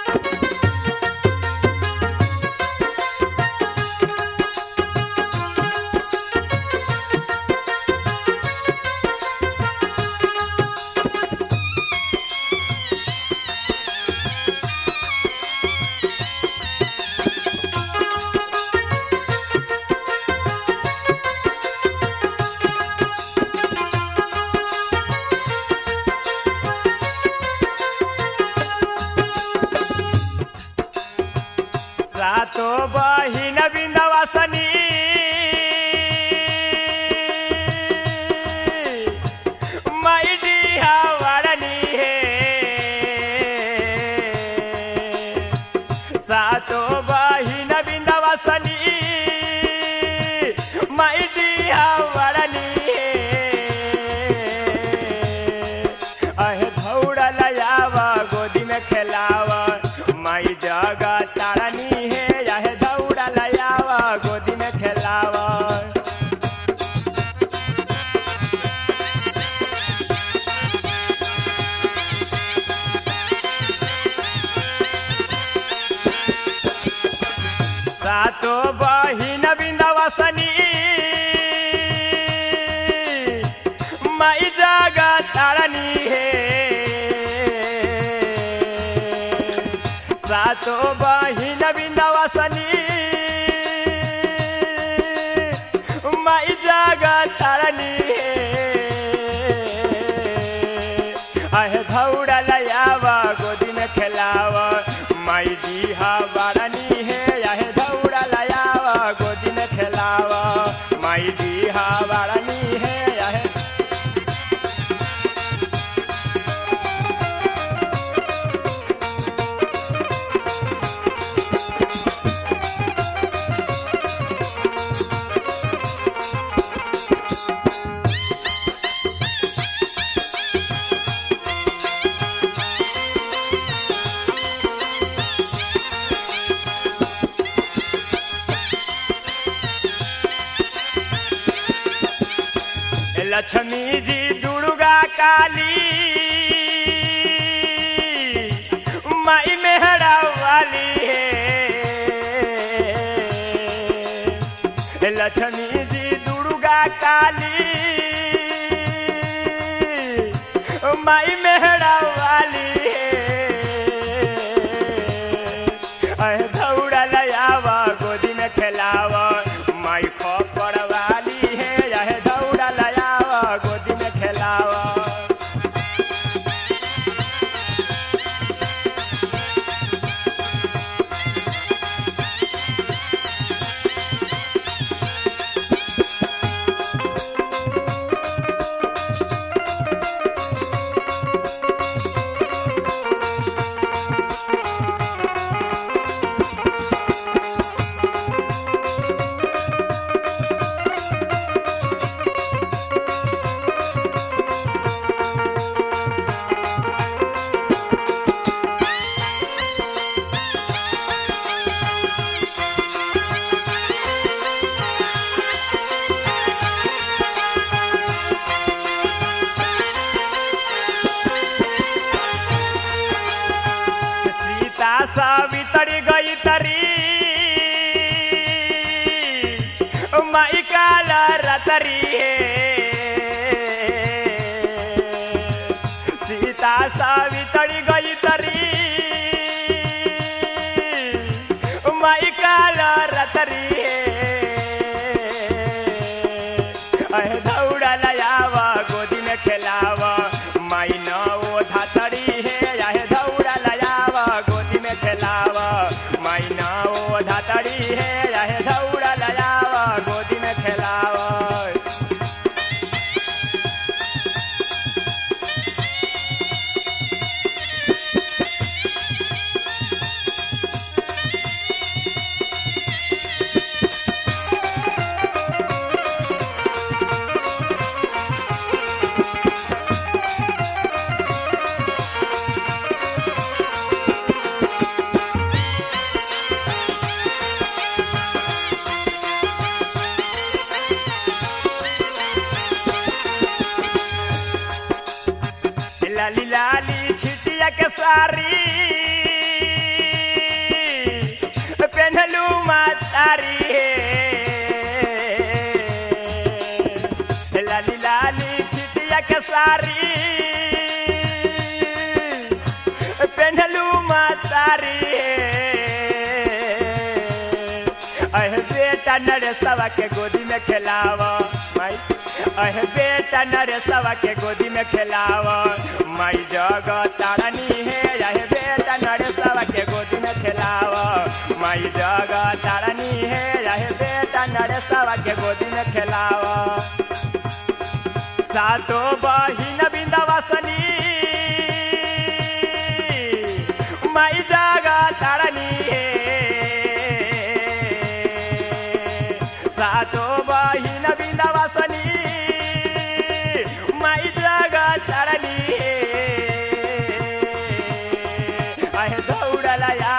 सातो बहिन बिन्दवासनी मैडिहा वारनी हे सातो बहिन बिन्दवासनी मैडिहा वारनी हे अहे धौड़ा लयावा गोदी में खेलावा माई जगह तारनी है यह दौड़ा लयावा गोदी में खेलावा सातो बहिन बिन्दवासनी माई जगह तारनी है सातो बहिन बिन्दवासनी माई जगह तारनी अहे धौड़ा लयावा गोदी में खेलावा माई डीहा वारनी है अहे धौड़ा लयावा गोदी में खेलावा माई डीहा वारनी है अहे लक्ष्मी जी दुर्गा काली माई मेहरा वाली है लक्ष्मी जी दुर्गा काली माई मेहरा वाली है धौड़ा लयावा गोदी में खेलावा माई खपड़ वाली है यह दौड़ा लयावा गोदी में खेलावा सावित्री गई तरी माई काला रतरी सीता सावित्री गई तरी माई काला रतरी अहे दौड़ा लयावा गोदी में खेलावा माई न वो धातरी है अहे दौड़ा लयावा गोदी में खेलावा माई न वो धातरी है अहे दौड़ा लयावा गोदी में खेलावा लाली लाली छिटिया के सारी सारी पेन्हलू मतारी अहे बेटा नरेशवा के गोदी में खेलावा माई अहे बेटा नरेशवा के गोदी में खेलावा माई जगत तारनी है अहे बेटा नरेशवा के गोदी में खेलावा माई जगत तारनी है अहे बेटा नरेशवा के गोदी में खेलावा सातो बहिन बिंदवासनी माई जगत तारनी है सातो बहिन बिंदवासनी माई जगत तारनी है अहे दौड़ला